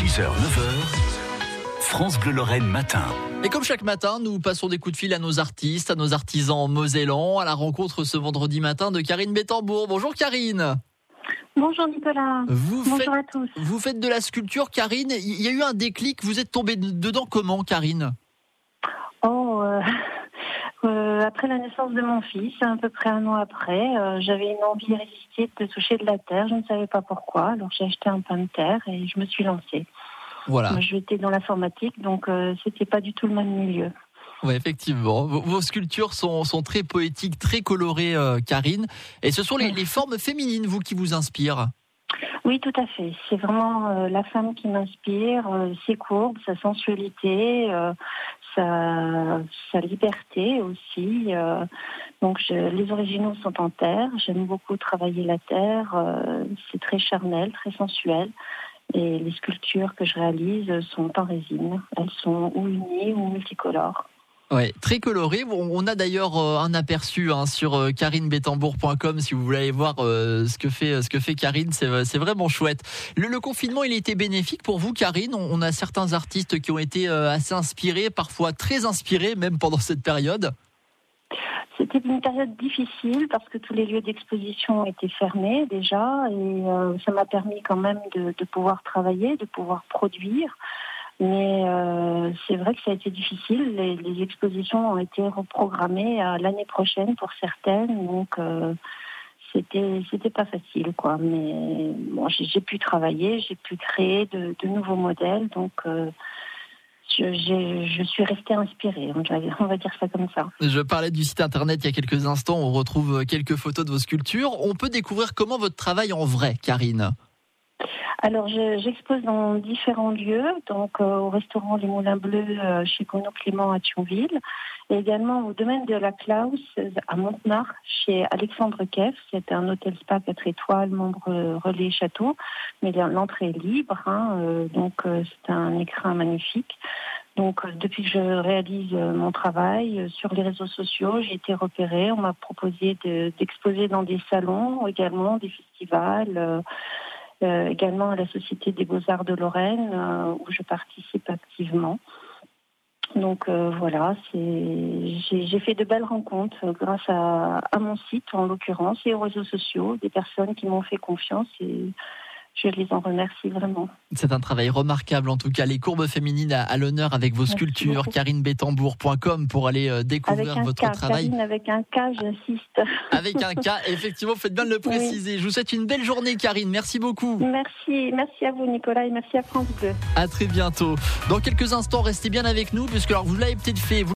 6h, 9h, France Bleu Lorraine matin. Et comme chaque matin, nous passons des coups de fil à nos artistes, à nos artisans mosellans, à la rencontre ce vendredi matin de Karine Bettembourg. Bonjour Karine. Bonjour Nicolas. Bonjour à tous. Vous faites de la sculpture, Karine. Il y a eu un déclic. Vous êtes tombée dedans comment, Karine ? Après la naissance de mon fils, à peu près un an après, j'avais une envie irrésistible de toucher de la terre. Je ne savais pas pourquoi. Alors j'ai acheté un pain de terre et je me suis lancée. Voilà. Moi, j'étais dans l'informatique, donc c'était pas du tout le même milieu. Oui, effectivement. Vos sculptures sont très poétiques, très colorées, Karine. Et ce sont les formes féminines, qui vous inspirent. Oui, tout à fait. C'est vraiment la femme qui m'inspire, ses courbes, sa sensualité, sa liberté aussi. Donc les originaux sont en terre. J'aime beaucoup travailler la terre. C'est très charnel, très sensuel. Et les sculptures que je réalise sont en résine. Elles sont ou unies ou multicolores. Ouais, très coloré. On a d'ailleurs un aperçu sur karinebettembourg.com si vous voulez aller voir ce que fait Karine. C'est vraiment chouette. Le confinement, il a été bénéfique pour vous, Karine. On a certains artistes qui ont été assez inspirés, parfois très inspirés, même pendant cette période. C'était une période difficile parce que tous les lieux d'exposition étaient fermés déjà et ça m'a permis quand même de pouvoir travailler, de pouvoir produire. Mais c'est vrai que ça a été difficile. Les expositions ont été reprogrammées à l'année prochaine pour certaines, donc c'était pas facile, quoi. Mais bon, j'ai pu travailler, j'ai pu créer de nouveaux modèles, donc je suis restée inspirée. On va dire ça comme ça. Je parlais du site internet il y a quelques instants. On retrouve quelques photos de vos sculptures. On peut découvrir comment votre travail en vrai, Karine. Alors, j'expose dans différents lieux, donc au restaurant Les Moulins Bleus chez Bruno Clément à Thionville, et également au domaine de la Klaus à Montemar chez Alexandre Keff. C'est un hôtel spa 4 étoiles, membre relais château, mais l'entrée est libre, donc c'est un écrin magnifique. Donc depuis que je réalise mon travail sur les réseaux sociaux, j'ai été repérée. On m'a proposé d'exposer dans des salons, également des festivals. Également à la Société des Beaux-Arts de Lorraine, où je participe activement. Donc voilà, j'ai fait de belles rencontres grâce à mon site, en l'occurrence, et aux réseaux sociaux, des personnes qui m'ont fait confiance et je les en remercie vraiment. C'est un travail remarquable, en tout cas. Les courbes féminines à l'honneur avec vos sculptures. karinebettembourg.com pour aller découvrir votre travail. Karine, avec un K, j'insiste. Avec un K, effectivement, faites bien de le préciser. Oui. Je vous souhaite une belle journée, Karine. Merci beaucoup. Merci à vous, Nicolas, et merci à France Bleu. À très bientôt. Dans quelques instants, restez bien avec nous, puisque alors vous l'avez peut-être fait.